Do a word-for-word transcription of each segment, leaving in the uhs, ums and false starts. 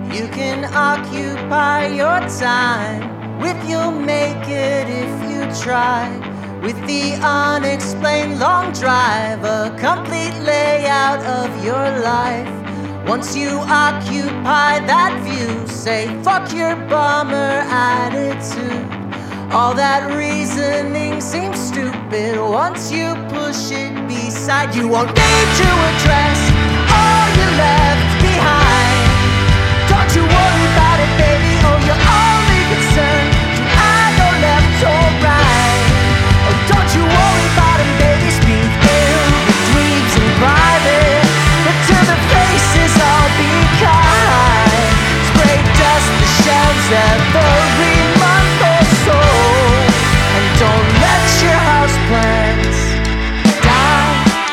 You can occupy your time with you'll make it if you try. With the unexplained long drive, a complete layout of your life. Once you occupy that view, say fuck your bummer attitude. All that reasoning seems stupid once you push it beside. You won't need to address all you left behind. Don't you worry about it, baby. Oh, you're only concerned. Do I go left or right? Oh, don't you worry about it, baby. Speak in the dreams in private, but to the faces all be kind. Spray dust the shelves every month or so, and don't let your house plants die.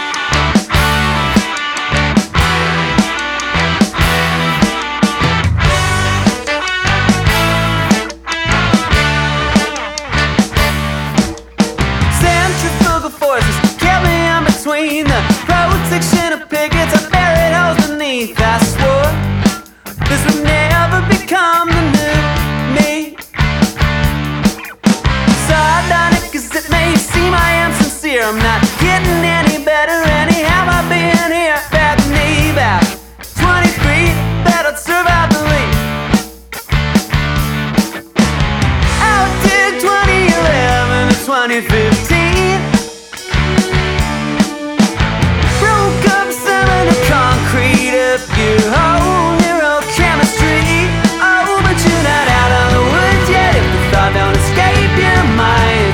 Centrifugal forces kept me in between the protection of pickets. I buried holes beneath. I swore this would never become the new me. Sardonic as it may seem, I am sincere. I'm not getting any better anyhow. I've been here back me back twenty-three, that'll survive the leap. Out did twenty eleven to twenty fifteen. Broke up some of the concrete up your whole neurochemistry. Oh, but you're not out of the woods yet if the thought don't escape your mind.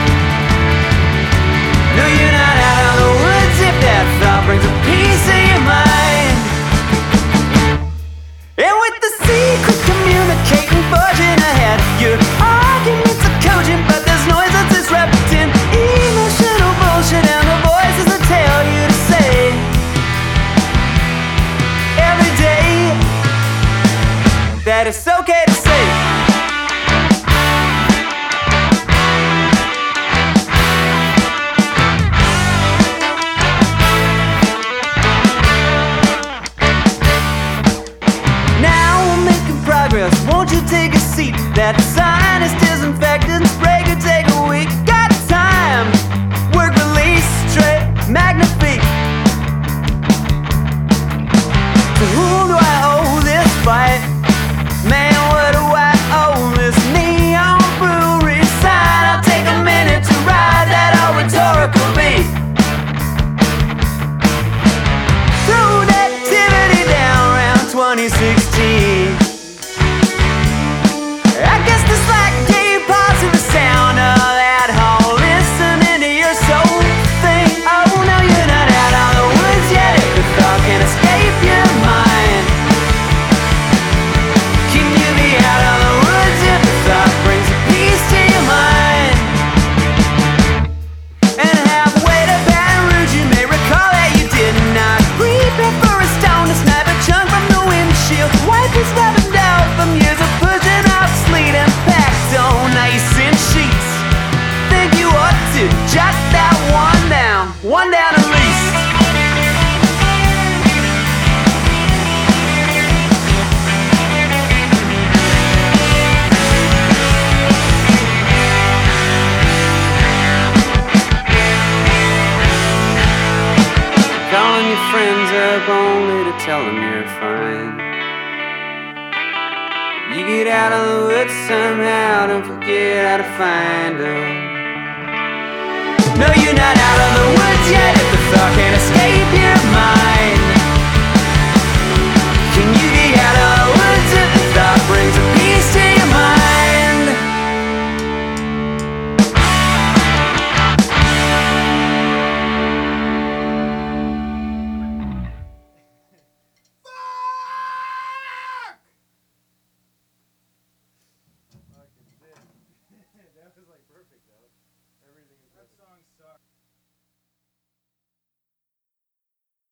No, you're not out of the woods if that thought brings a piece of your mind. And with the secret communicating forging ahead, your arguments are cogent, but there's noise that's disrupting emotional bullshit and the voices that tell you to say every day that it's okay to say. Now we're making progress, won't you take a seat? That sign is disinfectant, spray could take a week. Got time, work release, straight, magnifique. To whom do I owe this fight? Man, what do I owe this neon brewery sign? I'll take a minute to ride that old rhetorical beat. Throw that activity down around twenty sixteen. I guess this like gave pause to the sound of that hole. Listening to your soul thing. Oh no, you're not out of the woods yet if the thought can escape your mind. Can you be out of the woods if the thought brings a piece to your mind? And halfway to Baton Rouge you may recall that you did not prepare for a stone to snap a chunk from the windshield. Wipers rubbing down from years of pushing off sleet and packed on ice and sheets. Think you ought to jot that one down, one down at least. Calling your friends up only to tell them you're fine. You get out of the woods somehow, don't forget how to find them. No, you're not out of the woods yet